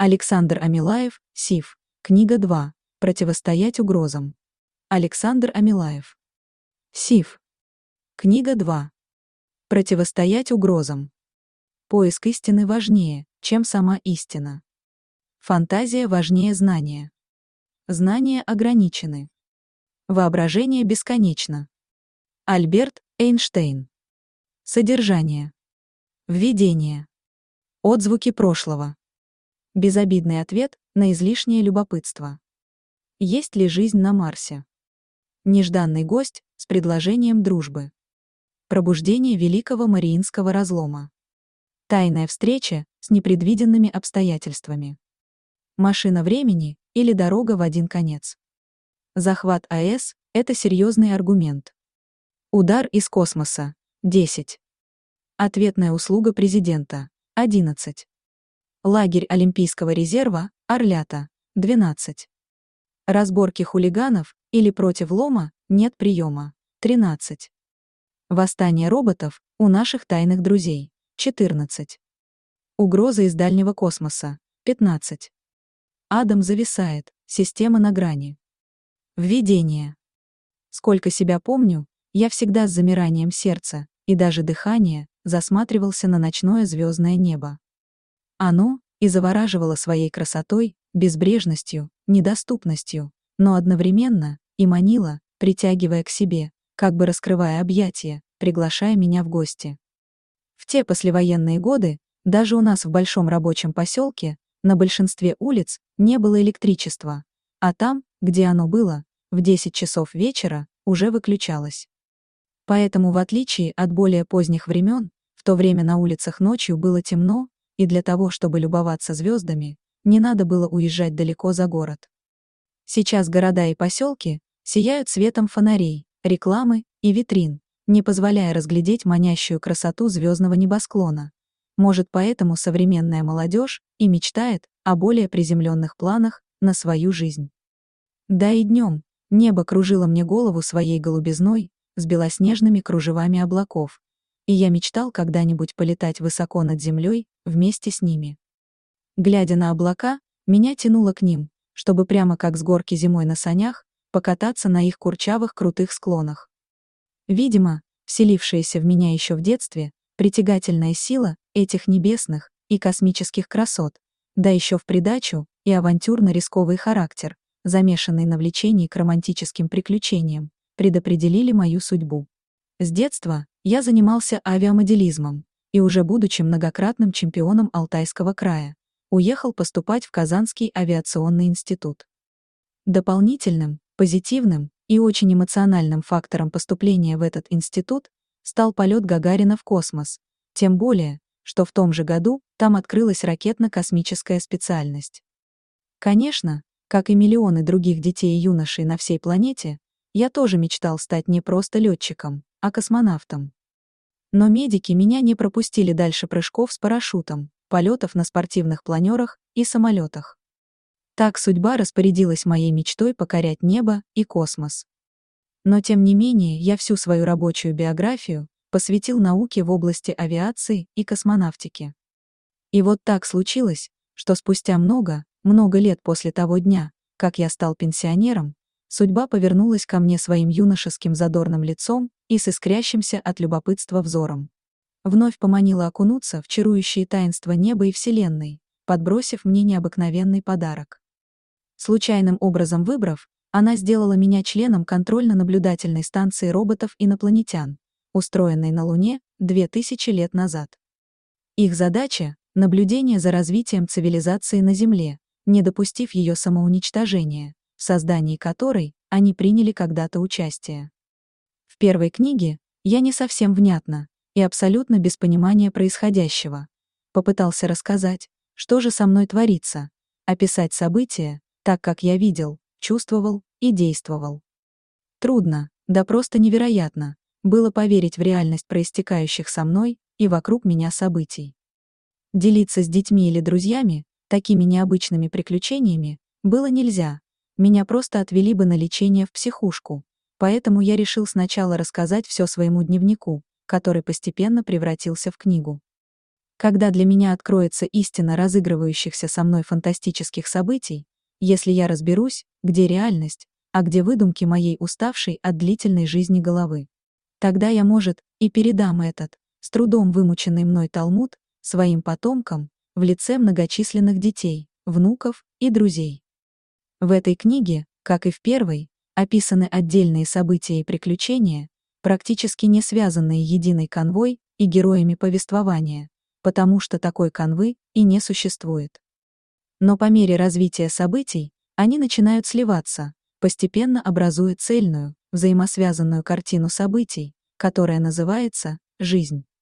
Александр Амилаев, СИФ. Книга 2. Противостоять угрозам. Александр Амилаев. СИФ. Книга 2. Противостоять угрозам. Поиск истины важнее, чем сама истина. Фантазия важнее знания. Знания ограничены. Воображение бесконечно. Альберт Эйнштейн. Содержание. Введение. Отзвуки прошлого. Безобидный ответ на излишнее любопытство. Есть ли жизнь на Марсе? Нежданный гость с предложением дружбы. Пробуждение Великого Мариинского разлома. Тайная встреча с непредвиденными обстоятельствами. Машина времени или дорога в один конец. Захват АЭС – это серьезный аргумент. Удар из космоса – 10. Ответная услуга президента – 11. Лагерь Олимпийского резерва – Орлята – 12. Разборки хулиганов или против лома нет приема – 13. Восстание роботов у наших тайных друзей – 14. Угроза из дальнего космоса – 15. Адам зависает, система на грани. Введение. Сколько себя помню, я всегда с замиранием сердца и даже дыхания засматривался на ночное звездное небо. Оно и завораживало своей красотой, безбрежностью, недоступностью, но одновременно и манило, притягивая к себе, как бы раскрывая объятия, приглашая меня в гости. В те послевоенные годы даже у нас в большом рабочем поселке на большинстве улиц не было электричества, а там, где оно было, в 10 часов вечера уже выключалось. Поэтому, в отличие от более поздних времен, в то время на улицах ночью было темно, и для того, чтобы любоваться звездами, не надо было уезжать далеко за город. Сейчас города и поселки сияют светом фонарей, рекламы и витрин, не позволяя разглядеть манящую красоту звездного небосклона. Может, поэтому современная молодежь и мечтает о более приземленных планах на свою жизнь. Да и днем небо кружило мне голову своей голубизной с белоснежными кружевами облаков, и я мечтал когда-нибудь полетать высоко над землей вместе с ними. Глядя на облака, меня тянуло к ним, чтобы прямо как с горки зимой на санях покататься на их курчавых крутых склонах. Видимо, вселившаяся в меня еще в детстве притягательная сила этих небесных и космических красот, да еще в придачу и авантюрно-рисковый характер, замешанный на влечении к романтическим приключениям, предопределили мою судьбу. С детства я занимался авиамоделизмом и уже будучи многократным чемпионом Алтайского края, уехал поступать в Казанский авиационный институт. Дополнительным, позитивным и очень эмоциональным фактором поступления в этот институт стал полет Гагарина в космос, тем более, что в том же году там открылась ракетно-космическая специальность. Конечно, как и миллионы других детей и юношей на всей планете, я тоже мечтал стать не просто летчиком, а космонавтом. Но медики меня не пропустили дальше прыжков с парашютом, полетов на спортивных планерах и самолетах. Так судьба распорядилась моей мечтой покорять небо и космос. Но тем не менее я всю свою рабочую биографию посвятил науке в области авиации и космонавтики. И вот так случилось, что спустя много лет после того дня, как я стал пенсионером, судьба повернулась ко мне своим юношеским задорным лицом и с искрящимся от любопытства взором. Вновь поманила окунуться в чарующие таинства неба и Вселенной, подбросив мне необыкновенный подарок. Случайным образом выбрав, она сделала меня членом контрольно-наблюдательной станции роботов-инопланетян, устроенной на Луне 2000 лет назад. Их задача — наблюдение за развитием цивилизации на Земле, не допустив ее самоуничтожения, в создании которой они приняли когда-то участие. В первой книге я не совсем внятно и абсолютно без понимания происходящего попытался рассказать, что же со мной творится, описать события, так как я видел, чувствовал и действовал. Трудно, да просто невероятно, было поверить в реальность проистекающих со мной и вокруг меня событий. Делиться с детьми или друзьями такими необычными приключениями было нельзя, меня просто отвели бы на лечение в психушку, поэтому я решил сначала рассказать все своему дневнику, который постепенно превратился в книгу. Когда для меня откроется истина разыгрывающихся со мной фантастических событий, если я разберусь, где реальность, а где выдумки моей уставшей от длительной жизни головы, тогда я, может, и передам этот, с трудом вымученный мной Талмуд, своим потомкам, в лице многочисленных детей, внуков и друзей. В этой книге, как и в первой, описаны отдельные события и приключения, практически не связанные единой канвой и героями повествования, потому что такой канвы и не существует. Но по мере развития событий они начинают сливаться, постепенно образуя цельную, взаимосвязанную картину событий, которая называется «жизнь».